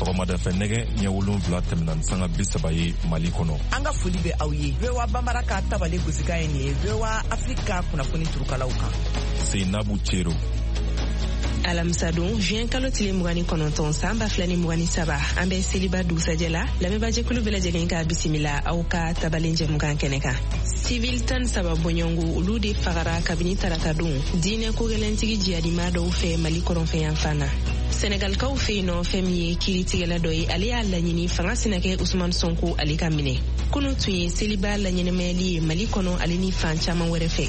sɔgɔmada fɛ nɛgɛ ɲɛ 7 tɛmɛna ni sanga 30 ye Mali kɔnɔ. An ka foli bɛ aw ye. VOA Bambara ka tabale gosika ye nin ye. VOA Afrika kunnafoni turukalaw kan. Seinabu Cero. Alamsadon juin kalo tile 29 san 2023 an bɛ seliba dugusajɛ la lamɛnbaajɛkulu bɛɛ lajɛlen ka bisimila aw ka tabalen jɛmukan kɛnɛ kan. Civil 13 bɔɲɔngo olu de fagara kabini tarata don diinɛ kogɛlɛntigi jihadima dɔw fɛ Mali kɔrɔnfɛ yan fana. Senegalkaw fɛ yen nɔ fɛn min ye kiiritigɛla dɔ ye ale y'a laɲini fanga senakɛ Usmane Sonko ale ka minɛ. Kunu tun ye seliba laɲɛnɛmayali ye Mali kɔnɔ ale ni fan caman wɛrɛ fɛ.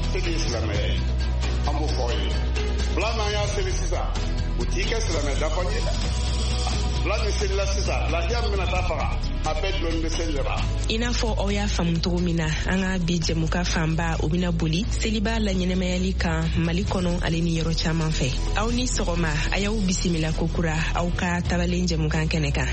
Bla n'an y'a seli sisan u t'i kɛ silamɛ dafa ye dɛ. Bla ni selila sisan lahiya min bɛna taa faga a bɛɛ dɔɔnin bɛ seli la. I n'a fɔ aw y'a faamu cogo min na an ka bi jɛmuka fanba o bɛna boli seliba laɲɛnɛmayali kan Mali kɔnɔ ale ni yɔrɔ caman fɛ. Aw ni sɔgɔma a y'aw bisimila kokura aw ka tabalen jɛmukan kɛnɛ kan.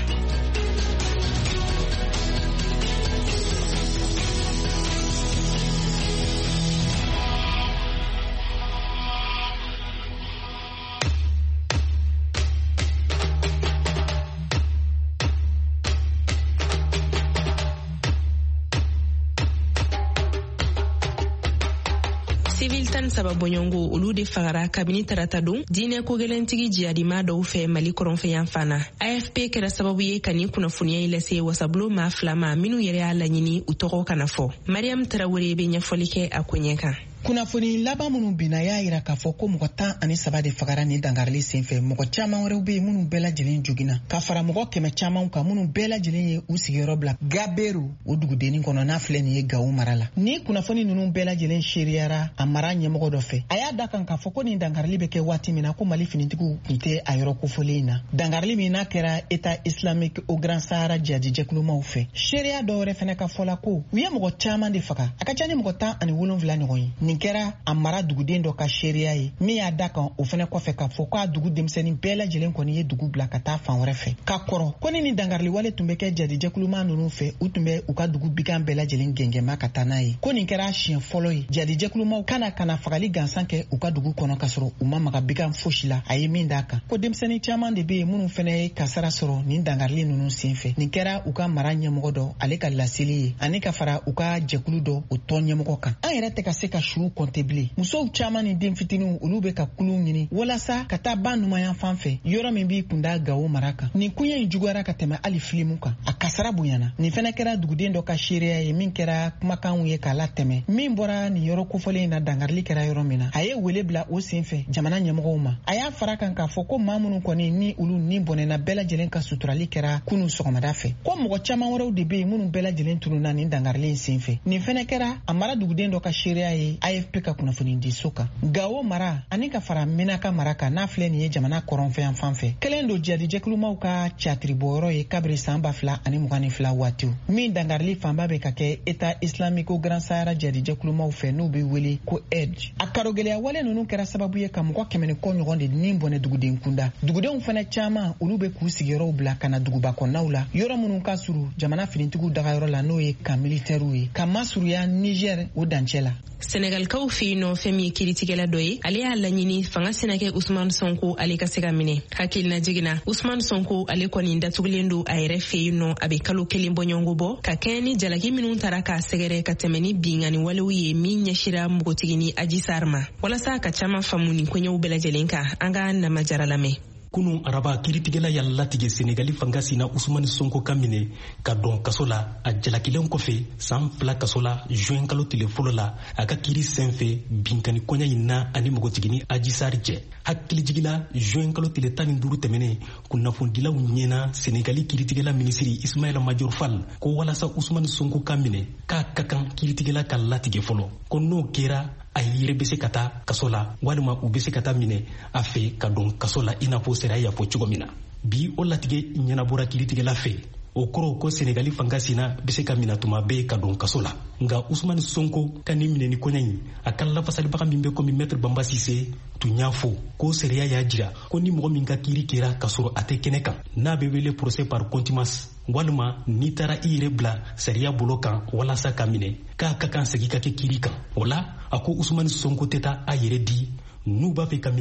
Civil 13 bɔɲɔngo olu de fagara kabini tarata don diinɛ kogɛlɛntigi jihadima dɔw fɛ Mali kɔrɔnfɛ yan fana. AFP kɛra sababu ye ka nin kunnafoniya yi lase wasabulon maa 2 ma minnu yɛrɛ y'a laɲini u tɔgɔ kana fɔ. Mariam Tarawele bɛ ɲɛfɔli kɛ a ko ɲɛ kan. Kunnafoni laban minnu bina y'a yira k'a fɔ ko mɔgɔ 13 de fagara ni dangarili senfɛ mɔgɔ caman wɛrɛw bɛ minnu bɛɛ lajɛlen joginna ka fara mɔgɔ 100 caman kan minnu bɛɛ lajɛlen ye u sigiyɔrɔ bila Gaberu o dugudennin kɔnɔ n'a filɛ nin ye Gawo mara la. Ni kunnafoni ninnu bɛɛ lajɛlen seriyara a mara ɲɛmɔgɔ dɔ fɛ a y'a da kan k'a fɔ ko nin dangarili bɛ kɛ waati min na ko Mali finitigiw tun tɛ a yɔrɔ kofɔlen in na. Dangarili min n'a kɛra État islamique au Grand Sahara jɛkulumaw fɛ. Seriya dɔ wɛrɛ fɛnɛ ka fɔla ko u ye mɔgɔ caman de faga a ka ca ni mɔgɔ 17 ɲɔgɔn ye. Nin kɛra a mara duguden dɔ ka seriya ye min y'a da kan o fɛnɛ kɔfɛ k'a fɔ k'a dugu denmisɛnnin bɛɛ lajɛlen kɔni ye dugu bila ka taa fan wɛrɛ fɛ. Ka kɔrɔ ko ni dangarili wale tun bɛ kɛ jɛkuluman ninnu fɛ u tun bɛ u ka dugu bikan bɛɛ lajɛlen gɛngɛma ka taa n'a ye. Ko nin kɛra siɲɛ fɔlɔ ye jɛkulumaw kana fagali gansan kɛ u ka dugu kɔnɔ ka sɔrɔ u ma maga bikan fosi la a ye min d'a kan. Ko denmisɛnnin caman de bɛ yen minnu fɛnɛ ye kasara sɔrɔ nin dangarili ninnu senfɛ. Nin kɛra u ka mara ɲɛmɔgɔ dɔ ale ka laseli ye ani ka fara u ka jɛkulu dɔ o tɔn ɲɛmɔgɔ kan. An yɛrɛ tɛ ka se ka su kɔnte bilen. Musow caman ni den fitiniw olu bɛ ka kulun ɲini walasa ka taa ba numanya fan fɛ yɔrɔ min b'i kunda Gawo mara kan. Nin kuɲɛ in juguyara ka tɛmɛ hali filimu kan a kasara bonyana. Nin fɛnɛ kɛra duguden dɔ ka seriya ye min kɛra kumakanw ye k'a la tɛmɛ min bɔra nin yɔrɔ kofɔlen in na dangarili kɛra yɔrɔ min na a ye wele bila o senfɛ jamana ɲɛmɔgɔw ma a y'a fara kan k'a fɔ ko maa minnu kɔni ni olu ni bɔnɛna bɛɛ lajɛlen ka suturali kɛra kunu sɔgɔmada fɛ ko mɔgɔ caman wɛrɛw de bɛ yen minnu bɛɛ lajɛlen tununna nin dangarili in senfɛ. Nin fɛnɛ kɛra a mara duguden dɔ ka seriya ye AFP ka kunnafoni di so kan. Gawo mara ani ka fara Menaka mara kan n'a filɛ nin ye jamana kɔrɔnfɛ yan fan fɛ kelen do jɛkulumaw ka catiribɔyɔrɔ ye kabiri san 2022 waatiw min dangarili fanba bɛ ka kɛ État islamique au Grand Sahara jɛkulumaw fɛ n'u bɛ wele ko aide. A karogɛlɛya wale ninnu kɛra sababu ye ka mɔgɔ 100 kɔ ɲɔgɔn de nin bɔnɛ duguden kunda. Dugudenw fana caman olu bɛ k'u sigiyɔrɔw bila ka na duguba kɔnɔnaw la yɔrɔ minnu ka suru jamana finitigiw dagayɔrɔ la n'o ye ka militaires ye ka masuruya Niger o dancɛ la. Senegalkaw fɛ yen nɔ fɛn min ye kiiritigɛla dɔ ye ale y'a laɲini fanga senakɛ Usmane Sonko ale ka se ka minɛ. Hakilina jiginna Usmane Sonko ale kɔni datugulen don a yɛrɛ fɛ yen nɔ a bɛ kalo 1 bɔɲɔngo bɔ ka kɛɲɛ ni jalaki minnu taara k'a sɛgɛrɛ ka tɛmɛ ni bingani walew ye min ɲɛsira npogotigi ni Adji Sarr ma walasa ka caman faamu nin koɲɛw bɛɛ lajɛlen kan an ka Namajara lamɛn. Kunun araba kiiritigɛla y'a latigɛ Senegali fanga sina Usmane Sonko ka minɛ ka dɔn kaso la a jalakilen kɔfɛ san 2 kaso la juin kalo tile fɔlɔ la a ka kiiri senfɛ binkani kɔɲa in na ani npogotigini Adji Sarr cɛ. Hakilijigila juin kalo tile 15 tɛmɛnen kunnafonidilaw ɲɛna Senegali kiiritigɛla minisiri Ismaïla Madior Fall ko walasa Usmane Sonko ka minɛ k'a ka kan kiiritigɛla ka latigɛ fɔlɔ ko n'o kɛra a yɛrɛ bɛ se ka taa kaso la walima u bɛ se ka taa minɛ a fɛ ka don kaso la i n'a fɔ sariya y'a fɔ cogo min na. Bi o latigɛ ɲɛnabɔra kiiritigɛla fɛ o kɔrɔ ko Senegali fanga sina bɛ se ka minɛ tuma bɛɛ ka don kaso la. Nka Usmane Sonko ka nin minɛ ni kɔɲa in a ka lafasalibaga min bɛ komi Maître Bamba Cissé tun y'a fɔ ko sariya y'a jira ko ni mɔgɔ min ka kiiri kɛra ka sɔrɔ a tɛ kɛnɛ kan n'a bɛ wele procès par contumace walima n'i taara i yɛrɛ bila sariya bolo kan walasa ka minɛ k'a ka kan segi ka kɛ kiiri kan. O la a ko Usmane Sonko tɛ taa a yɛrɛ di n'u b'a fɛ ka minɛ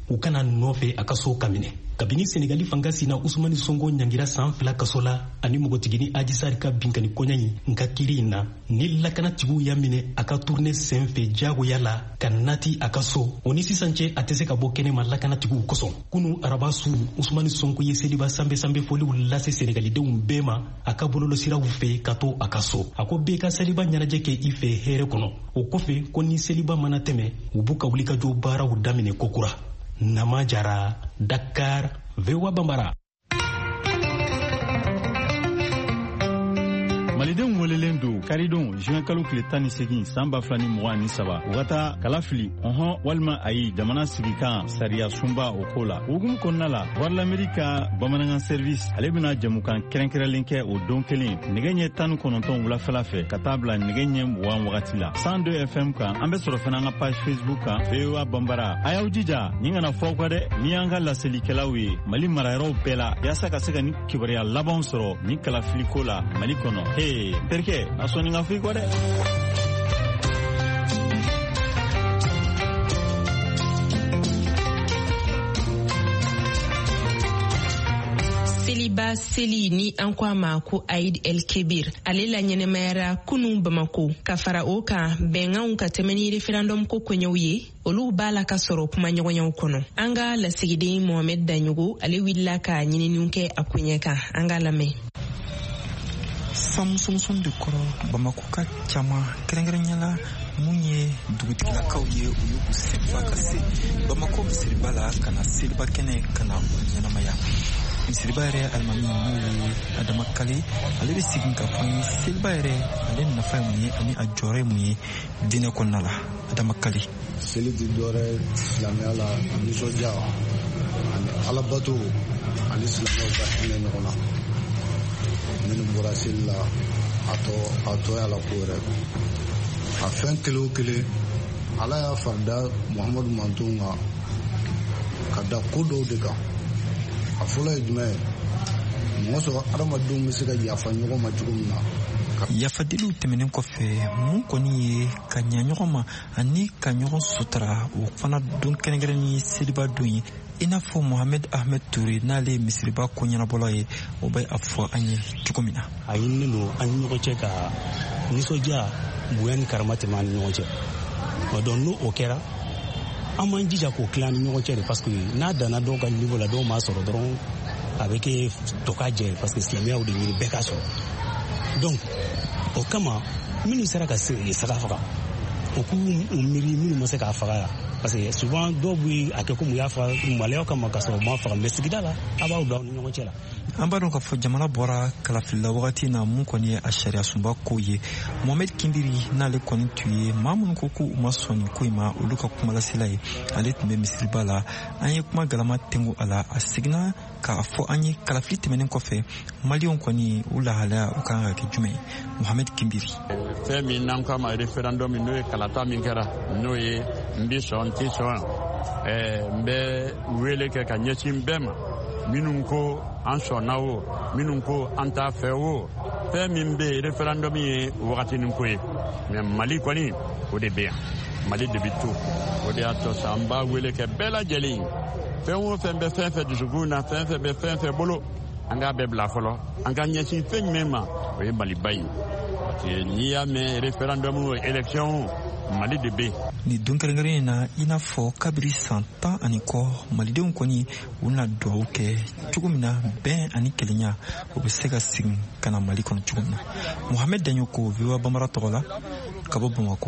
u kana nɔfɛ a ka so ka minɛ. Kabini Senegali fanga sina Usmani Sonko ɲangira san 2 kaso la ani mɔgɔtigini Adji Sarr ka binkani kɔɲa in nka kiri in na ni lakanatigiw y'a minɛ a ka tourne sen fɛ jagoya la ka nati a ka so. O ni sisan cɛ a tɛ se ka bɔ kɛnɛma lakanatigiw kosɔn. Kunu araba su Usmani Sonko ye seliba sanbe foliw lase Senegalidenw bɛɛ ma a ka bololosiraw fɛ ka to a ka so. A ko bɛɛ ka seliba ɲɛnajɛ kɛ i fɛ hɛrɛ kɔnɔ. O kɔfɛ ko ni seliba mana tɛmɛ u b'u ka wulikajɔ baaraw daminɛ kokura. Nama Jara, Dakar, VOA Bambara. Malidenw welelen do karidon juin kalo tile 18 san 2023 u ka taa kala fili walima ayi jamana sigi kan sariya sunba o ko la. Hukumu kɔnɔna la Voix d'Amérique bamanankan service ale bɛna jamukan kɛrɛnkɛrɛnlen kɛ o don kelen nɛgɛ ɲɛ 19 wulafɛla fɛ ka taa bila nɛgɛ ɲɛ 20 wagati la. 102 FM kan an bɛ sɔrɔ fana an ka page Facebook kan VOA Bambara. A y'aw jija ni kana fɔ aw kɔ dɛ ni y'an ka laselikɛlaw ye Mali marayɔrɔw bɛɛ la yaasa ka se ka ni kibaruya labanw sɔrɔ ni kalafiliko la Mali kɔnɔ. Terke, a sɔnni ka f'i kɔ dɛ. Seliba seli ni an ko a ma ko Aïd El Kebir ale la ɲɛnɛmayara kunu Bamako ka fara o kan bɛnkanw ka tɛmɛ ni referendum ko kɔɲɔw ye olu b'a la ka sɔrɔ kuma ɲɔgɔnyaw kɔnɔ. An ka lasigiden Mohamed Daɲogo ale wulila ka ɲininiw kɛ a koɲɛ kan. An ka lamɛn. Samuson de kɔrɔ Bamako ka caman kɛrɛnkɛrɛnyala mun ye dugutigilakaw ye u y'u senfa ka se Bamako misiriba la ka na seliba kɛnɛ ka na ɲɛnamaya. Misiriba yɛrɛ alimami n'o ye Adama Kale ale bɛ segin ka fɔ an ye seliba yɛrɛ ale nafa ye mun ye ani a jɔyɔrɔ ye mun ye diinɛ kɔnɔna la. Adama Kale. Seli tɛ dɔwɛrɛ silamɛya la nisɔndiya ani alabato ani silamɛw ka hinɛ ɲɔgɔn na. Minnu bɔra seli la a tɔ y'a la ko yɛrɛ a fɛn kelen o kelen ala y'a farida Muhamadu Mantonw kan ka da ko dɔw de kan. A fɔlɔ ye jumɛn ye mɔgɔ sɔrɔ adamadenw bɛ se ka yafa ɲɔgɔn ma cogo min na. Yafadiliw tɛmɛnen kɔfɛ mun kɔni ye ka ɲɛ ɲɔgɔn ma ani ka ɲɔgɔn sutura o fana don kɛrɛnkɛrɛnnen ye seliba don ye. I n'a fɔ Mohamed Ahmed Toure n'ale ye misiriba ko ɲɛnabɔla ye o bɛ a fɔ an ye cogo min na. A ɲininen don an ni ɲɔgɔn cɛ ka nisɔndiya bonya ni karama tɛmɛ an ni ɲɔgɔn cɛ. Donc n'o o kɛra an m'an jija k'o tila an ni ɲɔgɔn cɛ de parce que n'a danna dɔw ka niveau la dɔw m'a sɔrɔ dɔrɔn a bɛ kɛ toka jɛ parce que silamɛyaw de ɲini bɛɛ ka sɔrɔ. Donc o kama minnu sera ka saga faga o k'u miiri minnu ma se k'a faga la. Parce que souvent dɔw bɛ a kɛ ko mun y'a faga maloya kama ka sɔrɔ u ma faga mais sigida la a b'aw bila aw ni ɲɔgɔn cɛ la. An b'a dɔn k'a fɔ jamana bɔra kalafilila wagati na mun kɔni ye a sariya sunba ko ye. Mohamed Kimbiri n'ale kɔni tun ye maa minnu ko k'u ma sɔn nin ko in ma olu ka kumalasela ye ale tun bɛ misiriba la. An ye kuma galama tɛngu a la a seginna k'a fɔ an ye kalafili tɛmɛnen kɔfɛ maliyɛnw kɔni u lahalaya u kan ka kɛ jumɛn ye. Mohamed Kimbiri. Fɛn min n'an k'a ma referendum n'o ye kalata min kɛra n'o ye n bɛ sɔn n tɛ sɔn n bɛ wele kɛ ka ɲɛsin bɛɛ ma minnu ko an sɔnna o minnu ko an t'a fɛ o fɛn min bɛ referendum ye wagatinin ko ye mais Mali kɔni o de bɛ yan Mali de bɛ to o de y'a to sa an b'a wele kɛ bɛɛ lajɛlen fɛn o fɛn bɛ fɛn fɛn dusukun na fɛn fɛn bɛ fɛn fɛn bolo an k'a bɛɛ bila fɔlɔ an ka ɲɛsin fɛn jumɛn ma o ye Maliba ye parce que n'i y'a mɛn referendum o élection Mali de bɛ. Ni don kɛrɛnkɛrɛnnen na i n'a fɔ kabiri san 10 ani kɔ malidenw kɔni u na dugawu kɛ cogo min na bɛn ani kelenya o bɛ se ka segin ka na Mali kɔnɔ cogo min na. Mohamed Daɲoko VOA Bambara tɔgɔ la ka bɔ Bamakɔ.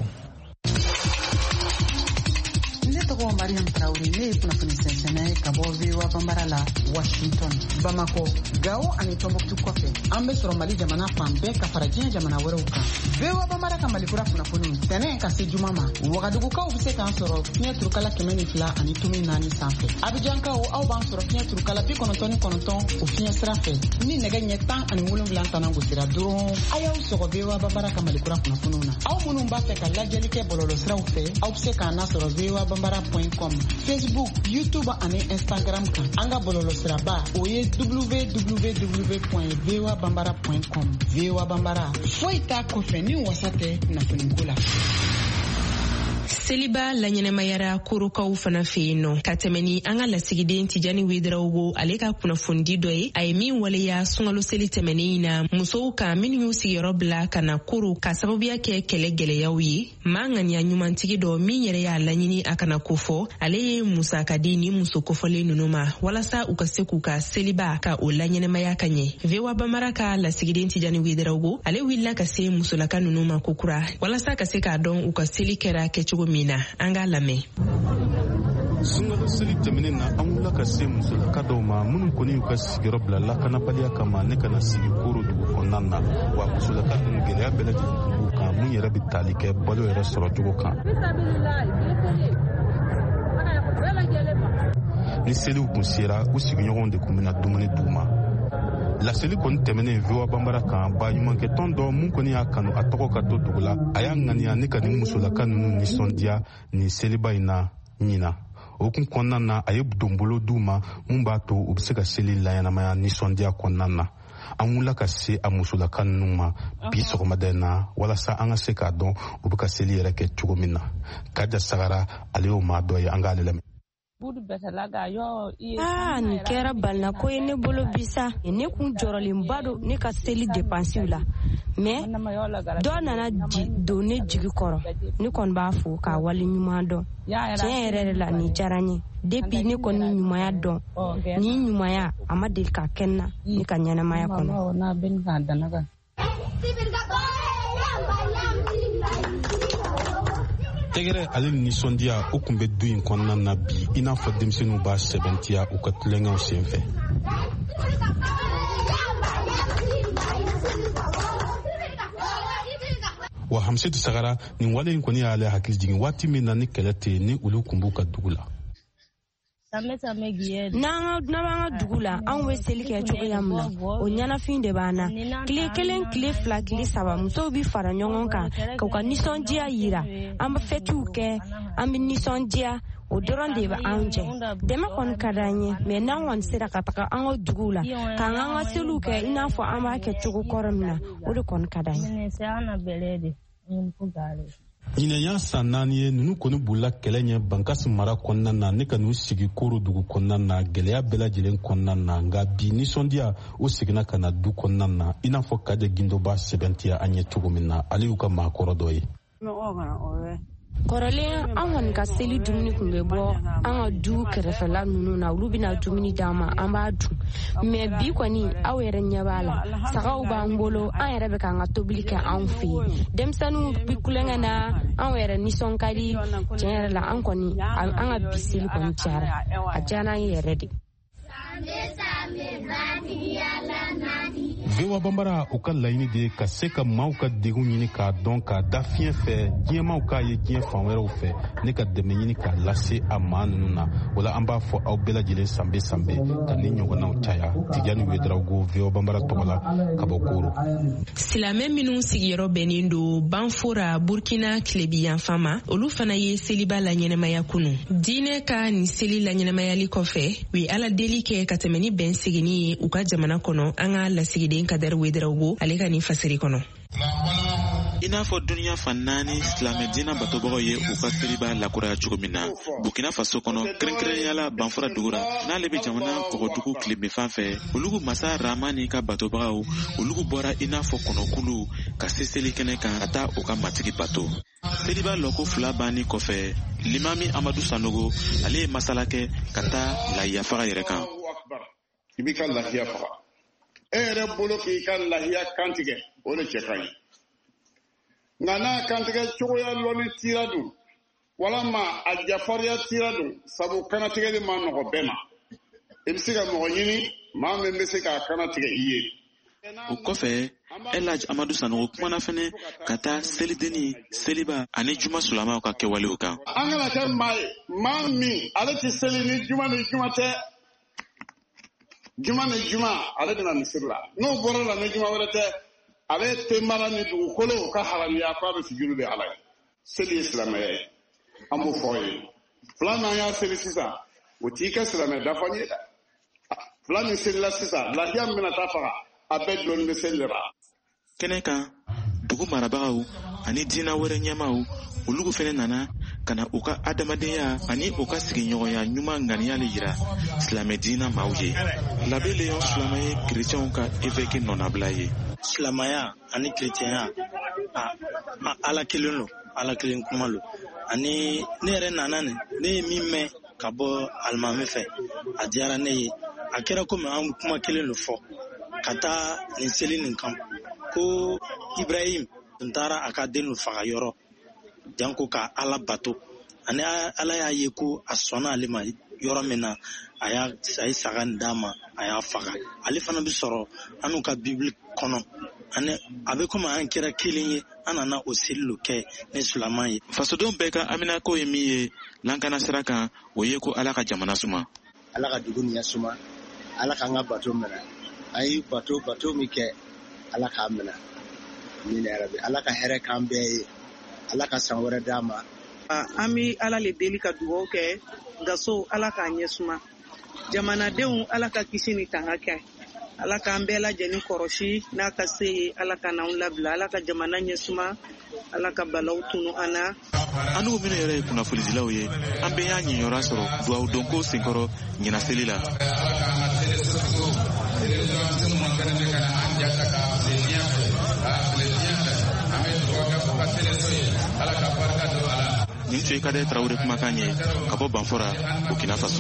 Ne tɔgɔ Mariam Traoré ne ye kunnafoni sɛnsɛnna ye ka bɔ VOA Bambara la Washington. Bamako, Gao ani Tombouctou kɔfɛ an bɛ sɔrɔ Mali jamana fan bɛɛ ka fara diɲɛ jamana wɛrɛw kan. VOA Bambara ka Malikura kunnafoniw tɛnɛ ka se juma ma Wagadugukaw bɛ se k'an sɔrɔ fiɲɛ turukala 102 ani tumi 4 sanfɛ. Abijankaw aw b'an sɔrɔ fiɲɛ turukala 99.9 o fiɲɛ sira fɛ ni nɛgɛ ɲɛ 10 ani 7 tana gosira dɔrɔn a y'aw sɔgɔ VOA Bambara ka Malikura kunnafoniw na. Aw minnu b'a fɛ ka lajɛli kɛ bɔlɔlɔsiraw fɛ aw bɛ se k'an lasɔrɔ voabambara.com, Facebook, YouTube ani Instagram kan. An ka bɔlɔlɔsiraba o ye www.voabambara.com. VOA Bambara foyi t'a kɔfɛ ni wasa tɛ kunnafoniko la. Seliba la ɲɛnɛmayara korokaw fana fɛ yen nɔ ka tɛmɛni an ka lasigiden Tijani Wederawogo ale ka kunnafoni dɔ ye a ye min waleya sunkalo seli tɛmɛnen in na musow kan minnu y'u sigiyɔrɔ bila ka na koro ka sababuya kɛ kɛlɛ gɛlɛyaw ye maa ŋaniya ɲumantigi dɔ min yɛrɛ y'a laɲini a kana kofɔ ale ye musaka di ni muso kofɔlen ninnu ma walasa u ka se k'u ka seliba ka o laɲɛnɛmaya ka ɲɛ VOA Bambara ka lasigiden Tijani Wederawogo ale wulila ka se musolaka ninnu ma kokura walasa ka se k'a dɔn u ka seli kɛra kɛcogo min na an k'a lamɛn. Sunkalo seli tɛmɛnen na an wulila ka se musolaka dɔw ma minnu kɔni y'u ka sigiyɔrɔ bila lakanabaliya kama ne kana sigi koro dugu kɔnɔna na wa musolaka ninnu gɛlɛya bɛɛ lajɛlen tun b'u kan mun yɛrɛ bɛ tali kɛ balo yɛrɛ sɔrɔ cogo kan. Ni seliw kun sera u sigiɲɔgɔnw de kun bɛna dumuni d'u ma. Laseli kɔni tɛmɛnen VOA Bambara kan baɲumankɛ tɔn dɔ mun kɔni y'a kanu a tɔgɔ ka to dugu la a y'a ŋaniya ne ka ni musolaka ninnu nisɔndiya nin seliba in na ɲina. O kun kɔnɔna na a ye donbolo d'u ma mun b'a to u bɛ se ka seli layanamaya nisɔndiya kɔnɔna na. An wulila ka se a musolaka ninnu ma bi sɔgɔmada in na walasa an ka se k'a dɔn u bɛ ka seli yɛrɛ kɛ cogo min na. Kaja Sagara ale y'o maa dɔ ye an k'ale lamɛn. Nin kɛra balina ko ye ne bolo bisa ne kun jɔrɔlenba don ne ka seli dépensiw la mais dɔ nana don ne jigi kɔrɔ ne kɔni b'a fɔ k'a wale ɲuman dɔn tiɲɛ yɛrɛ la ni diyara n ye depuis ne kɔni ɲumanya dɔn ni ɲumanya a ma deli ka kɛ n na ne ka ɲɛnamaya kɔnɔ. Tɛgɛrɛ ale nisɔndiya o kun bɛ du in kɔnɔna na bi i n'a fɔ denmisɛnninw b'a sɛbɛntiya u ka tulonkɛw senfɛ. Wa Hamsetu Sagara nin wale in kɔni y'ale hakili jigin waati min na ni kɛlɛ tɛ ni olu kun b'u ka dugu la. N'an b'an ka dugu la anw bɛ seli kɛ cogoya min na o ɲɛnafin de b'an na tile kelen tile fila tile saba musow bi fara ɲɔgɔn kan k'u ka nisɔndiya yira an bɛ fɛtiw kɛ an bɛ nisɔndiya o dɔrɔn de bɛ anw jɛ dɛmɛ kɔni ka d'an ye mais n'an kɔni sera ka taga an ka duguw la k'an ka seliw kɛ i n'a fɔ an b'a kɛ cogo kɔrɔ min na o de kɔni ka d'an ye. Ɲinɛ y'a san 4 ye ninnu kɔni bolila kɛlɛ ɲɛ Bankasi mara kɔnɔna na ne ka n'u sigi koro dugu kɔnɔna na gɛlɛya bɛɛ lajɛlen kɔnɔna na nka bi nisɔndiya o seginna ka na du kɔnɔna na i n'a fɔ Kaja Gindo b'a sɛbɛntiya an ye cogo min na ale y'u ka maakɔrɔ dɔ ye. Kɔrɔlen an kɔni ka seli dumuni kun bɛ bɔ an ka du kɛrɛfɛla ninnu na olu bɛna dumuni d'an ma an b'a dun mais bi kɔni aw yɛrɛ ɲɛ b'a la sagaw b'an bolo an yɛrɛ bɛ k'an ka tobili kɛ anw fɛ yen denmisɛnninw bi kulonkɛ na anw yɛrɛ nisɔn ka di tiɲɛ yɛrɛ la an kɔni an ka bi seli kɔni cayara a diyara an ye yɛrɛ de. VOA Bambara u ka laɲini de ka se ka maaw ka degun ɲini k'a dɔn k'a da fiɲɛ fɛ diɲɛmaw k'a ye diɲɛ fan wɛrɛw fɛ ne ka dɛmɛ ɲini k'a lase a maa ninnu na wala an b'a fɔ aw bɛɛ lajɛlen sanbe sanbe ka ni ɲɔgɔnnaw caya Tijani Wederawogo VOA Bambara tɔgɔ la ka bɔ Koro. Silamɛ minnu sigiyɔrɔ bɛnnen don Banfora Burkina Tilebiyanfan ma olu fana ye seliba la ɲɛnɛmaya kunu diinɛ ka nin seli la ɲɛnɛmayali kɔfɛ u ye ala deli kɛ ka tɛmɛ ni bɛn seginni ye u ka jamana kɔnɔ an ka lasigiden Kadɛri Wederawogo ale ka nin fasiri kɔnɔ. I n'a fɔ duniya fan 4 silamɛ diinɛ batobagaw ye u ka seliba lakuraya cogo min na Burkina Faso kɔnɔ kɛrɛnkɛrɛnyala Banfora dugura n'ale bɛ jamana kɔgɔdugu tilemefan fɛ olugu masa Ramani ka batobagaw olugu bɔra i n'a fɔ kɔnɔkulu ka se seli kɛnɛ kan ka taa u ka matigi bato. Seliba lɔko 2 banni kɔfɛ Limami Amadu Sanogo ale ye masala kɛ ka taa lahiya faga yɛrɛ kan. I b'i ka lahiya faga e yɛrɛ bolo k'i ka lahiya kantigɛ o de cɛ ka ɲi nka n'a kantigɛ cogoya lɔnni tira dun walama a jafariya tira dun sabu kanatigɛli ma nɔgɔ bɛɛ ma i bɛ se ka mɔgɔ ɲini maa min bɛ se k'a kanatigɛ i ye. O kɔfɛ Elhaj Amadu Sanogo kumana fɛnɛ ka taa selideni seliba ani juma sulamaw ka kɛwalew kan. An kana kɛ maa ye maa min ale tɛ seli ni juma tɛ. Juma ni juma ale bɛna misiri la n'o bɔra la ni juma wɛrɛ tɛ ale tɛ mara ni dugukolo ka haramiya k'a bɛ sujuru de ala ye seli ye silamɛya ye an b'o fɔ ye fila n'an y'a seli sisan o t'i kɛ silamɛ dafa ye dɛ fila min selila sisan lahiya min bɛna taa faga a bɛɛ dɔɔnin bɛ seli de la. Kɛnɛ kan dugu marabagaw ani diinɛ wɛrɛ ɲɛmaaw olugu fɛnɛ nana kana u ka adamadenya ani u ka sigiɲɔgɔnya ɲuman ŋaniya le yira silamɛ diina maaw ye. L'abbé Léon Silama ye chrétienw ka évêque nɔnabila ye. Silamaya ani chrétienya ala kelen lo, ala kelen kuma lo. Ani ne yɛrɛ nana ne ye min mɛn ka bɔ alimami fɛ a diyara ne ye. A kɛra komi an kuma kelen lo fɔ ka taa nin seli nin kan ko Ibrahim tun taara a ka den faga yɔrɔ janko ka ala bato ani ala y'a ye ko a sɔnna ale ma yɔrɔ min na a ye saga nin d'a ma a y'a faga. Ale fana bi sɔrɔ an'u ka bibili kɔnɔ ani a bɛ komi an kɛra kelen ye an nana o seli lo kɛ ne silaman ye. Fasodenw bɛɛ ka Amina ko ye min ye lankana sira kan o ye ko ala ka jamana suma. Ala ka dugu nin suma, ala k'an ka bato minɛ. A ye bato min kɛ ala k'a minɛ. Ni ne yɛrɛ bi ala ka hɛrɛ k'an bɛɛ ye, ala ka san wɛrɛ d'a ma. An bɛ ala le deli ka dugawu kɛ gaso ala k'a ɲɛ suma, jamanadenw ala ka kisi ni tanga kɛ, ala k'an bɛɛ lajɛlen kɔrɔsi n'a ka se ye, ala ka n'anw labila, ala ka jamana ɲɛ suma, ala ka balaw tunu an na. An n'u minnu yɛrɛ ye kunnafonidilaw ye an bɛɛ y'a ɲɛɲɔra sɔrɔ dugawu donko senkɔrɔ ɲinan seli la. Nin tun ye Kadɛ Tarawele kumakan ye ka bɔ Banfora, Burkina Faso.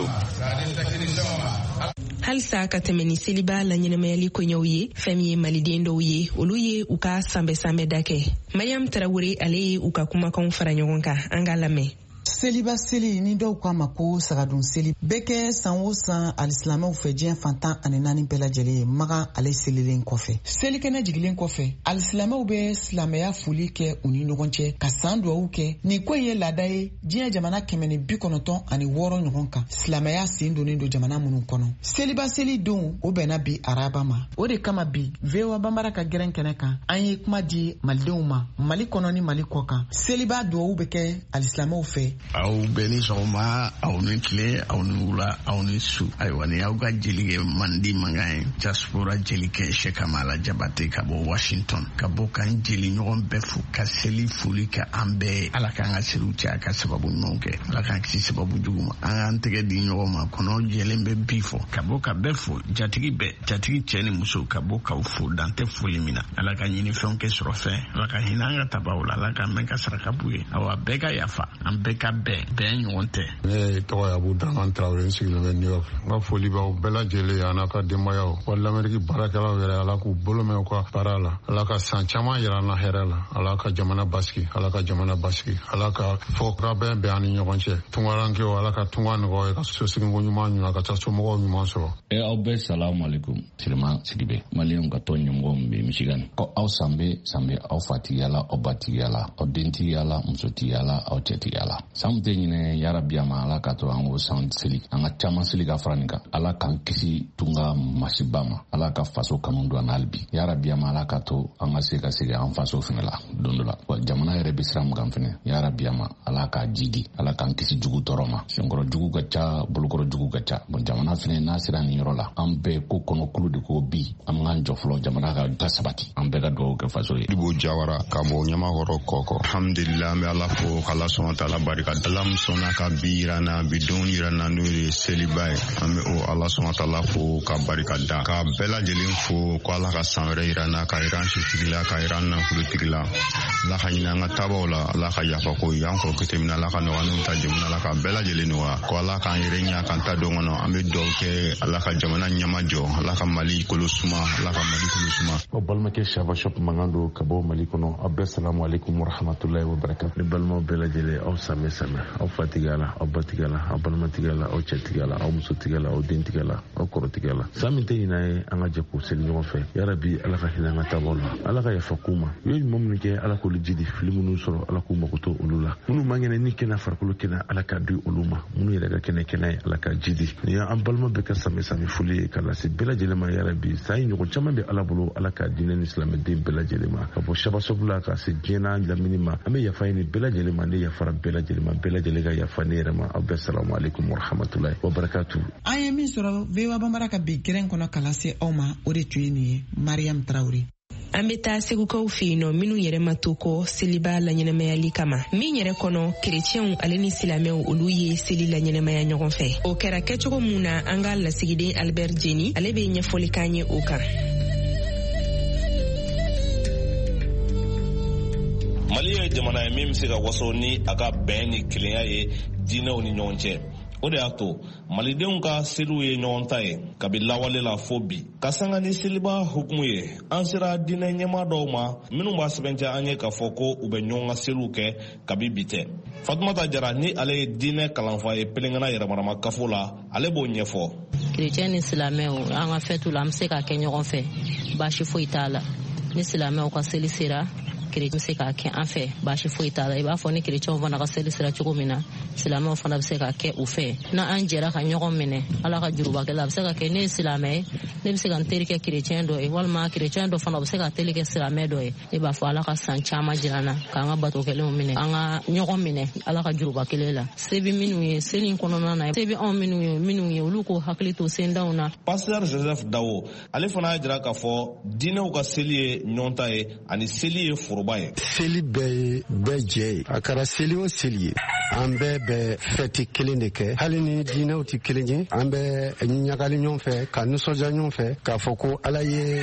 Halisa ka tɛmɛ ni seliba la ɲɛnamayali koɲɛw ye, fɛn min ye maliden dɔw ye, olu ye u ka sanbɛ da kɛ. Mariam Tarawele ale ye u ka kumakanw fara ɲɔgɔn kan, an ka lamɛn. Seliba seli ni dɔw k'a ma ko sagadun seli bɛ kɛ san o san alisilamɛw fɛ diɲɛ fantan ani naani bɛɛ lajɛlen ye magan ale selilen kɔfɛ. Selikɛnɛ jigilen kɔfɛ alisilamɛw bɛ silamɛya foli kɛ u ni ɲɔgɔn cɛ ka san duwawu kɛ. Nin ko in ye laada ye diɲɛ jamana 196 ɲɔgɔn kan. Silamɛya sen donnen don jamana minnu kɔnɔ. Seliba seli don o bɛnna bi araba ma. O de kama bi VOA Banbara ka gɛrɛn kɛnɛ kan an ye kuma di malidenw ma Mali kɔnɔ ni Mali kɔ kan. Seliba duwawu bɛ kɛ alisilamɛw fɛ. Aw bɛɛ ni sɔgɔma, aw ni tile, aw ni wula, aw ni su. Ayiwa ni aw ka jeli kɛ mandi mankan ye diaspora jeli kɛ Shekamala Jabate ka bɔ Washington ka bɔ k'an jeli ɲɔgɔn bɛɛ fo ka seli foli kɛ an bɛɛ. Ala k'an ka seliw caya ka sababu ɲumanw kɛ, Ala k'an kisi sababu jugu ma. An k'an tɛgɛ di ɲɔgɔn ma, kɔnɔ jɛlen bɛ bi fɔ ka bɔ ka bɛɛ fo, jatigi bɛɛ, jatigi cɛ ni muso ka bɔ k'aw fo dan tɛ foli min na. Ala ka ɲinifɛnw kɛ sɔrɔ fɛn, Ala ka hinɛ an ka tabaw la, Ala k'an bɛɛ ka saraka b'u ye. Awa bɛɛ ka yafa, an bɛɛ ka bɛn ɲɔgɔn tɛ. Ne tɔgɔ ye Abu Daman Traore, n sigilen bɛ New York. N ka foli b'aw bɛɛ lajɛlen a n'a ka denbayaw wa lamɛriki baarakɛlaw yɛrɛ, Ala k'u bolo mɛn u ka baara la, Ala ka san caman yira an na hɛrɛ la, Ala ka jamana basigi, Ala ka jamana basigi, Ala ka fɔ ka bɛn bɛn an ni ɲɔgɔn cɛ. Tungarankew Ala ka tunga nɔgɔya ka sosigiko ɲuman ɲuman ka taa somɔgɔw ɲuman sɔrɔ. Aw bɛɛ salamu alaikum. Sirima Sidibe, maliyɛnw ka tɔn ɲɛmɔgɔ min bɛ Michigan. Ko aw sanbe aw fatigiya la, aw batigiya la, aw dentigiya la, musotigiya la, aw cɛtigiya la. San tɛ ɲinɛ yarabiyama Ala ka to an ko san seli, an ka caman seli ka fara nin kan. Ala k'an kisi tunga masiba ma, Ala ka faso kanu don an na hali bi. Yarabiyama Ala ka to an ka se ka segin an faso fɛnɛ la don dɔ la. Wa jamana yɛrɛ bɛ sira min kan fɛnɛ, yarabiyama Ala k'a jidi, Ala k'an kisi jugu tɔɔrɔ ma. Senkɔrɔ jugu ka ca, bolokɔrɔ jugu ka ca. Bon jamana fɛnɛ n'a sera nin yɔrɔ la, an bɛɛ ko kɔnɔ kulu de ko bi an k'an jɔ fɔlɔ jamana ka sabati. An bɛɛ ka dugawu kɛ faso ye. Ibo Jawara ka bɔ Ɲamakɔrɔ kɔkɔ. Alhamdulillah an bɛ Ala fo k'Ala sɔn ta la barika. Ala min sɔnna ka bi yirana bi don yirana n'o ye seliba ye. An bɛ o Ala sɔn ta la fo ka barika da. Ka bɛɛ lajɛlen fo ko Ala ka san wɛrɛ yirana, ka yiran sitigi la, ka yiran nafolotigi la. Ala ka ɲinɛ an ka tabaw la, Ala ka yafa ko ye. An kɔrɔ kete min Ala ka nɔgɔya n'u ta jamana la, ka bɛɛ lajɛlen nɔgɔya. Ko Ala k'an yɛrɛ ɲa k'an ta don kɔnɔ. An bɛ dugawu kɛ Ala ka jamana ɲɛmajɔ, Ala ka Mali kolo suma, Ala ka Mali kolo suma. O balimakɛ Shaba Shop mankan don ka bɔ Mali kɔnɔ. Aw bɛɛ salamu alaikum wa rahmatulahi wa barakatuh. Ne balimaw bɛɛ lajɛlen aw samɛ samɛ, aw fatigiya la, aw batigiya la, aw balimatigiya la, aw cɛtigiya la, aw musotigiya la, aw dentigiya la, aw kɔrɔtigiya la. San min tɛ ɲinɛ ye an ka jɛ k'u seli ɲɔgɔn fɛ. Yarabi Ala ka hinɛ an ka tabaw la, Ala ka yafa k'u ma. U ye ɲuman minnu kɛ Ala k'olu jidi, fili minnu sɔrɔ Ala k'u mago to olu la. Minnu man kɛnɛ ni kɛnɛ farikolo kɛnɛ Ala ka di olu ma. Minnu yɛrɛ ka kɛnɛ kɛnɛ ye Ala ka jidi. Nin ye an balima bɛɛ ka samɛ samɛ foli ye ka lase bɛɛ lajɛlen ma. Yarabi san ye ɲɔgɔn caman bɛ Ala bolo, Ala ka diinɛ ni silamɛden bɛɛ lajɛlen ma. Ka bɔ Shaba Shop la ka se diɲɛ lamini ma. An bɛ yafa ɲini bɛɛ lajɛlen ma, ne yafara bɛɛ lajɛlen ma, bɛɛ lajɛlen ka yafa ne yɛrɛ ma. Aw bɛɛ salamu alaikum wa rahmatulahi wa barakatuh. An ye min sɔrɔ VOA Banbara ka bi gɛrɛn kɔnɔ ka lase aw ma, o de tun ye nin ye Mariam Traore. an bɛ taa segukaw fɛ yen nɔ minnu yɛrɛ ma to kɔ seliba la ɲɛnɛmayali kama min yɛrɛ kɔnɔ kerecɛnw ale ni silamɛw olu ye seli la ɲɛnɛmaya ɲɔgɔn fɛ o kɛra kɛcogo mun na an ka lasigiden Albert Jeni ale bɛ ɲɛfɔli k'an ye o kan. Mali ye jamana ye min bɛ se ka waso ni a ka bɛn ni kelenya ye diinɛw ni ɲɔgɔn cɛ. O de y'a to malidenw ka seliw ye ɲɔgɔn ta ye kabi lawale la fo bi ka sanga ni seliba hukumu ye an sera diinɛ ɲɛmaa dɔw ma minnu b'a sɛbɛntiya an ye k'a fɔ ko u bɛ ɲɔgɔn ka seliw kɛ kabi bi tɛ. Fatumata Jara ni ale ye diinɛ kalanfa ye pelengana yɛrɛmarama kafo la ale b'o ɲɛfɔ. Kerecɛn ni silamɛw an ka fɛtu la an bɛ se ka kɛ ɲɔgɔn fɛ baasi foyi t'a la ni silamɛw ka seli sera kerecɛn se ka kɛ an fɛ baasi foyi t'a la i b'a fɔ ni kerecɛnw fana ka seli sera cogo min na silamɛw fana bɛ se ka kɛ u fɛ na an jɛra ka ɲɔgɔn minɛ ala ka jurubakɛ la a bɛ se ka kɛ ne ye silamɛ ye ne bɛ se ka n teri kɛ kerecɛn dɔ ye walima kerecɛn dɔ fana bɛ se ka teli kɛ silamɛ dɔ ye ne b'a fɔ ala ka san caman jira an na k'an ka bato kelenw minɛ an ka ɲɔgɔn minɛ ala ka juruba kelen la se bɛ minnu ye seli in kɔnɔna na se bɛ anw minnu ye olu k'o hakili to sendaw na. Pasteur Joseph Dawo ale fana y'a jira k'a fɔ diinɛw ka seli ye ɲɔgɔn ta ye ani seli ye foroba ye. Seli bɛɛ jɛ ye a kɛra seli o seli ye an bɛɛ fɛti kelen de kɛ hali ni diinɛw tɛ kelen ye an bɛ ɲagali ɲɔgɔn fɛ ka nisɔndiya ɲɔgɔn fɛ k'a fɔ ko ala ye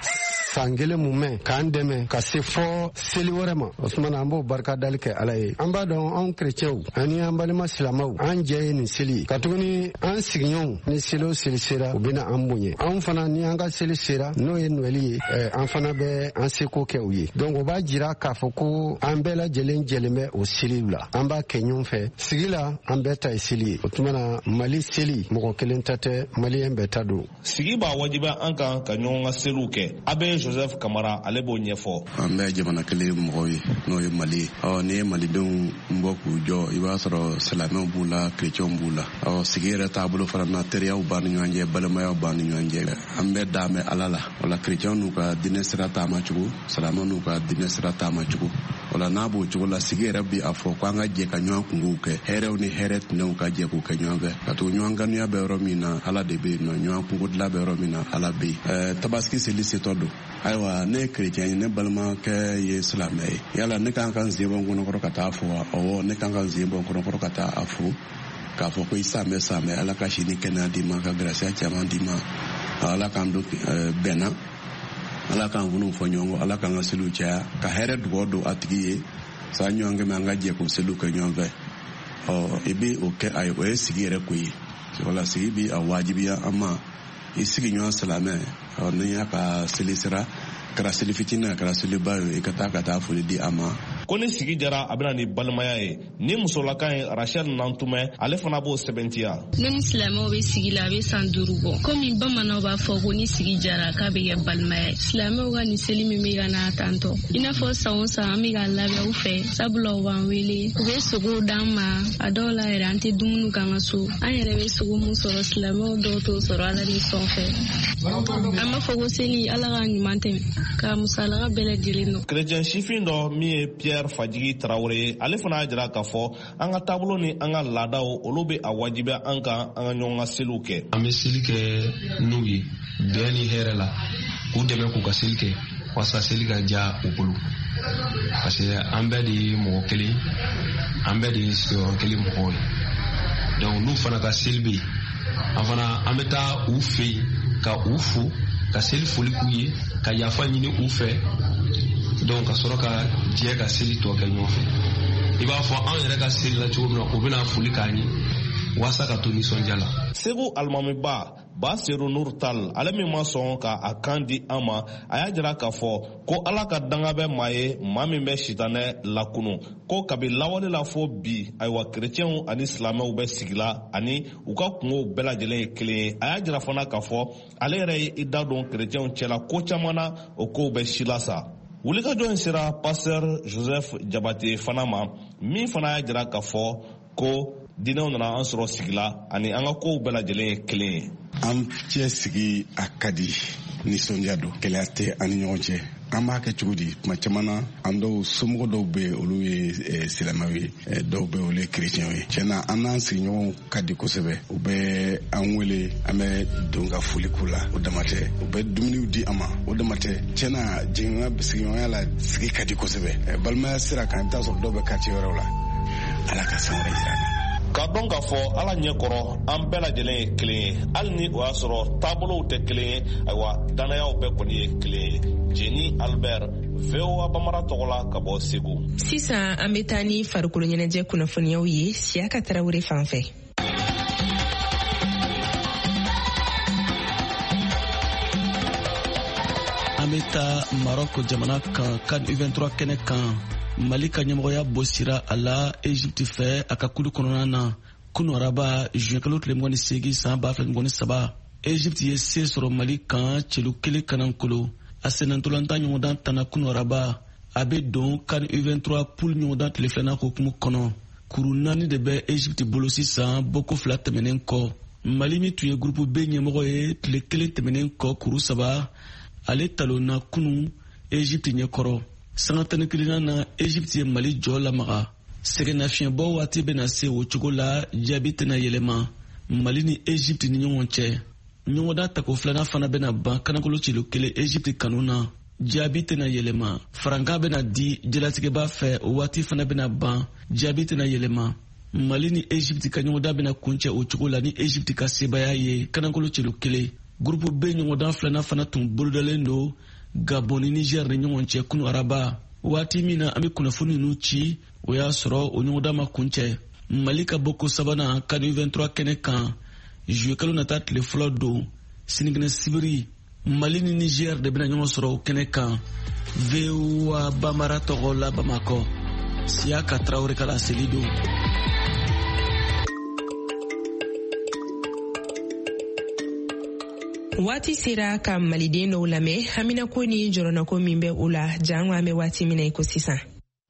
san kelen mun mɛn k'an dɛmɛ ka se fɔ seli wɛrɛ ma o sumana an b'o barika dali kɛ ala ye an b'a dɔn anw kerecɛnw ani an balima silamɛw an jɛ ye nin seli ka tuguni an sigiɲɔgɔnw ni seli o seli sera u bɛna an bonya anw fana ni an ka seli sera n'o ye nɔɛli ye an fana bɛ an seko kɛ u ye donc o b'a jira k'a fɔ ko an bɛɛ lajɛlen jɛlen bɛ o seliw la an b'a kɛ ɲɔgɔn fɛ sigi la an bɛɛ ta ye seli ye o tumana mali seli mɔgɔ kelen ta tɛ maliyɛn bɛɛ ta don. Sigi b'a wajibiya an kan ka ɲɔgɔn ka seliw kɛ a bɛ Joseph Kamara ale b'o ɲɛfɔ. An bɛ jamana kelen mɔgɔw ye n'o ye Mali ye ni ye malidenw bɔ k'u jɔ i b'a sɔrɔ silamɛw b'u la kerecɛnw b'u la sigi yɛrɛ taabolo fana na teriyaw b'a ni ɲɔgɔn cɛ balimayaw b'a ni ɲɔgɔn cɛ an bɛ dan bɛ ala la wala kerecɛnw n'u ka diinɛ sira taama cogo silamɛw n'u ka diinɛ sira taama cogo wala n'a b'o cogo la sigi yɛrɛ bi a fɔ ko an ka jɛ ka ɲɔgɔn kungow kɛ hɛrɛw ni hɛrɛ tinɛw ka jɛ k'u kɛ ɲɔgɔn fɛ ka to ɲɔgɔn ganuya bɛ yɔrɔ min na ala de bɛ yen nɔ ɲɔgɔn kungo dilan bɛ yɔrɔ min na ala bɛ yen tabaski seli setɔ don ayiwa ne ye kerecɛn ye ne balimakɛ ye silamɛ ye yala ne kan ka n sen bɔ n kɔnɔkɔrɔ ka taa fo wa awɔ ne kan ka n sen bɔ n kɔnɔkɔrɔ ka taa a fo k'a fɔ ko i samɛ ala ka si ni kɛnɛya d'i ma ka garasiya caman d'i ma ala k'an don bɛnna ala k'an funu fɔ ɲɔgɔn kɔ ala k'an ka seliw caya ka hɛrɛ dugawu don a tigi ye saa ɲɔgɔn kɛmɛ an ka jɛ k'o seliw kɛ ɲɔgɔn fɛ i bɛ o kɛ a ye o ye sigi yɛrɛ ko ye wala sigi bi a wajibiya an ma i sigi ɲɔgɔn silamɛ ni y'a ka seli sera kɛra seli fitinin kɛra seliba ye i ka taa foli di a ma. Ko ni sigi jara a bɛna ni balimaya ye ni musolaka ye Rachel Nantumɛ ale fana b'o sɛbɛntiya. Ne ni silamɛw bɛ sigi la a bɛ san 5 bɔ komi bamananw b'a fɔ ko ni sigi jara k'a bɛ kɛ balimaya ye silamɛw ka nin seli min bɛ ka n'a tantɔ i n'a fɔ san o san an bɛ ka labɛn u fɛ sabula u b'an wele u bɛ sogow d'an ma a dɔw la yɛrɛ an tɛ dumuni k'an ka so an yɛrɛ bɛ sogo mun sɔrɔ silamɛw dɔw t'o sɔrɔ ala ni sɔn fɛ an b'a fɔ ko seli ala ka ɲuman tɛmɛ ka musalaka bɛɛ lajɛlen dɔn. Kerecɛn sifin dɔ min ye Pierre Fajigi Tarawele ale fana y'a jira k'a fɔ an ka taabolo ni an ka laadaw olu bɛ a wajibiya an kan an ka ɲɔgɔn ka seliw kɛ. An bɛ seli kɛ n'u ye bɛn ni hɛrɛ la k'u dɛmɛ k'u ka seli kɛ walasa seli ka diya u bolo parce que an bɛɛ de ye mɔgɔ kelen an bɛɛ de ye sigiyɔrɔ kelen mɔgɔw ye donc n'u fana ka seli bɛ yen an fana an bɛ taa u fɛ yen ka u fo ka seli foli k'u ye ka yafa ɲini u fɛ donc ka sɔrɔ ka jɛ ka seli tɔ kɛ ɲɔgɔn fɛ i b'a fɔ an yɛrɛ ka seli la cogo min na u bɛna foli k'an ye walasa ka to nisɔndiya la. Segu alimamiba Basiru Nur Tal ale min ma sɔn ka a kan di an ma a y'a jira k'a fɔ ko ala ka danga bɛ maa ye maa min bɛ sitanɛ lakunu ko kabi lawale la fo bi ayiwa kerecɛnw ani silamɛw bɛ sigi la ani u ka kungow bɛɛ lajɛlen ye kelen ye a y'a jira fana k'a fɔ ale yɛrɛ ye i da don kerecɛnw cɛla ko caman na o kow bɛ si la sa. Wulikajɔ in sera Pasteur Joseph Jabate fana ma min fana y'a jira k'a fɔ ko diinɛw nana an sɔrɔ sigi la ani an ka kow bɛɛ lajɛlen ye kelen ye. An cɛ sigi a ka di nisɔndiya don gɛlɛya tɛ an ni ɲɔgɔn cɛ. An b'a kɛ cogo di? Kuma caman na an dɔw somɔgɔ dɔw bɛ olu ye silamɛw ye, dɔw bɛ olu ye kerecɛnw ye. Tiɲɛna an n'an sigiɲɔgɔnw ka di kosɛbɛ. U bɛ an wele, an bɛ don ka foli k'u la, o dama tɛ. U bɛ dumuniw di an ma, o dama tɛ. Tiɲɛna sigiɲɔgɔnya la sigi ka di kosɛbɛ. Balimaya sira kan i bɛ taa sɔrɔ dɔw bɛ quartier wɛrɛw la. Ala ka san wɛrɛ jira an na. Ka dɔn k'a fɔ ala ɲɛkɔrɔ an bɛɛ lajɛlen ye kelen ye, hali ni o y'a sɔrɔ taabolow tɛ kelen ye, ayiwa danayaw bɛɛ kɔni ye kelen ye. Jeni Albert, VOA Bambara tɔgɔ la ka bɔ Segu. Sisan an bɛ taa ni farikolo ɲɛnajɛ kunnafoniyaw ye Siyaka Tarawele fan fɛ. An bɛ taa Maroko jamana kan CAN U23 kɛnɛ kan. Mali ka ɲɛmɔgɔya bɔsira a la Egypte fɛ a ka kulu kɔnɔna na kunu araba juin kalo tile 28 san 2023 Egypte ye se sɔrɔ Mali kan celu kelen kanankolo a senantolanta ɲɔgɔndan tana kunu araba a bɛ don CAN U23 poule ɲɔgɔndan tile filanan hukumu kɔnɔ. Kuru 4 de bɛ Egypte bolo sisan boko 2 tɛmɛnen kɔ. Mali min tun ye groupe B ɲɛmɔgɔ ye tile 1 tɛmɛnen kɔ kuru 3 ale talonna kunu Egypte ɲɛkɔrɔ. Sanga 11 na Egypte ye Mali jɔ lamaga. Sɛgɛnnafiɲɛbɔ waati bɛna se o cogo la jaabi tɛna yɛlɛma Mali ni Egypte ni ɲɔgɔn cɛ. Ɲɔgɔndan tako filanan fana bɛna ban kanakolo cilo kelen Egypte kanu na. Jaabi tɛna yɛlɛma. Farankan bɛna di jalatigɛba fɛ o waati fana bɛna ban jaabi tɛna yɛlɛma. Mali ni Egypte ka ɲɔgɔndan bɛna kuncɛ o cogo la ni Egypte ka sebaya ye kanakolo cilo kelen. Groupe B ɲɔgɔndan filanan fana tun bolodalen don Gabon ni Niger ni ɲɔgɔn cɛ kunu araba. Waati min na an bɛ kunnafoni ninnu ci o y'a sɔrɔ o ɲɔgɔndan ma kuncɛ. Mali ka boko sabanan CAN U23 kɛnɛ kan juillet kalo nata tile fɔlɔ don sinikɛnɛ sibiri Mali ni Niger de bɛna ɲɔgɔn sɔrɔ o kɛnɛ kan. VOA Bambara tɔgɔ la Bamakɔ, Siyaka Tarawele ka laseli don. Waati sera ka maliden dɔw lamɛn haminako ni jɔrɔnako min bɛ o la jan an bɛ waati min na i ko sisan.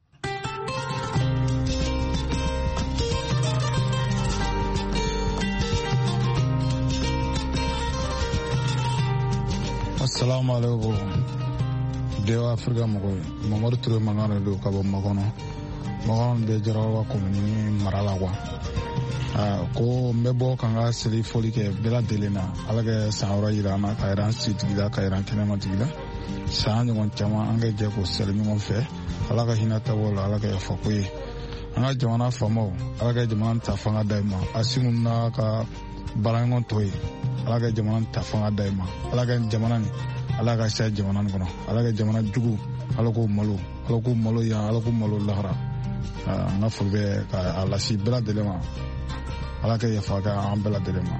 Assalamu alaikum. Dewa Afrika mɔgɔw, Mamadu Ture Mangara don ka bɔ Makɔnɔ. Makɔnɔ bɛ Jarawa komini mara la quoi. Ko n bɛ bɔ ka n ka seli foli kɛ bɛɛ lajɛlen na. Ala ka san wɛrɛ jira an na, ka jira an sitigila, ka jira an kɛnɛmatigila. San ɲɔgɔn caman an ka jɛ k'o seli ɲɔgɔn fɛ. Ala ka hinɛ taabolo la, Ala ka yafa ko ye. An ka jamana faamaw, Ala ka jamana ta fanga da i ma. A si minnu n'a ka baaraɲɔgɔn tɔ ye, Ala ka jamana ta fanga da i ma. Ala ka jamana nin, Ala ka se jamana nin kɔnɔ. Ala ka jamana jugu, Ala k'o malo. Ala k'o malo yan, Ala k'o malo lahara. An ka foli bɛ k'a lase bɛɛ lajɛlen ma. Ala ka yafa kɛ an bɛɛ lajɛlen ma.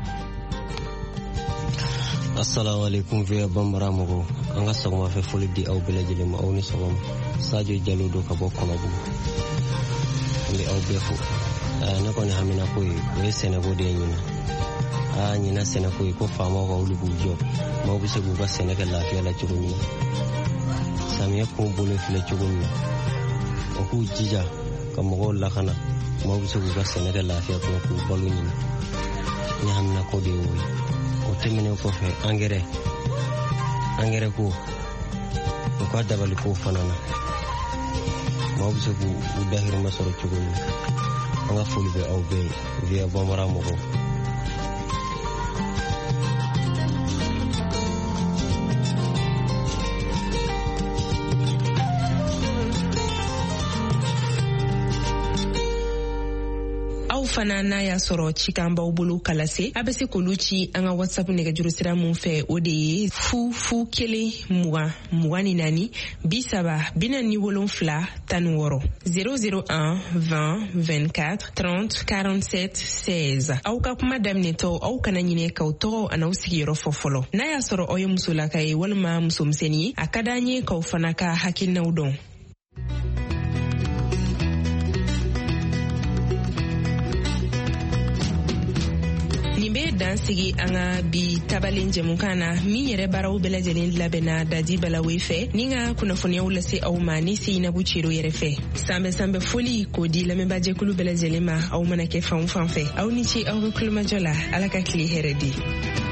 Assalamu alaikum VOA Bambara mɔgɔw, an ka sɔgɔmafɛ foli di aw bɛɛ lajɛlen ma. Aw ni sɔgɔma. Sadio Jalo do ka bɔ Kɔnɔbugu. An bɛ aw bɛɛ fo. Ne kɔni hamina ko ye o ye sɛnɛko de ye ɲina. Ɲina sɛnɛko ye ko faamaw ka wuli k'u jɔ. Maaw bɛ se k'u ka sɛnɛ kɛ lafiya la cogo min na. Samiyɛ kun bolo filɛ cogo min na. O k'u jija ka mɔgɔw lakana. Maaw bɛ se k'u ka sɛnɛ kɛ lafiya kɔnɔ k'u balo ɲini. Ne hamina ko de ye o ye. O tɛmɛnen kɔfɛ angɛrɛ ko u ka dabali ko fana na. Maaw bɛ se k'u dahirimɛ sɔrɔ cogo min na. An ka foli bɛ aw bɛɛ ye VOA Bambara mɔgɔw. fana n'a y'a sɔrɔ cikan b'aw bolo kala se a bɛ se k'olu ci an ka WhatsApp nɛgɛjuru sira mun fɛ o de ye 0 001 20 24 30 47 16 aw ka kuma daminɛtɔ aw kana ɲinɛ k'aw tɔgɔ an'aw sigiyɔrɔ fɔ fɔlɔ n'a y'a sɔrɔ aw ye musolaka ye walima musomisɛnnin ye a ka d'an ye k'aw fana ka hakilinaw dɔn. Nin bɛ dan sigi an ka bi tabalen jɛmukan na min yɛrɛ baaraw bɛɛ lajɛlen labɛnna Dadi Balawe fɛ ni ka kunnafoniyaw lase aw ma ni Seinabu Ciro yɛrɛ fɛ sanbɛ foli k'o di lamɛnbaajɛkulu bɛɛ lajɛlen ma aw mana kɛ fan o fan fɛ aw ni ce aw ka kulomajɔ la Ala ka tile hɛrɛ di.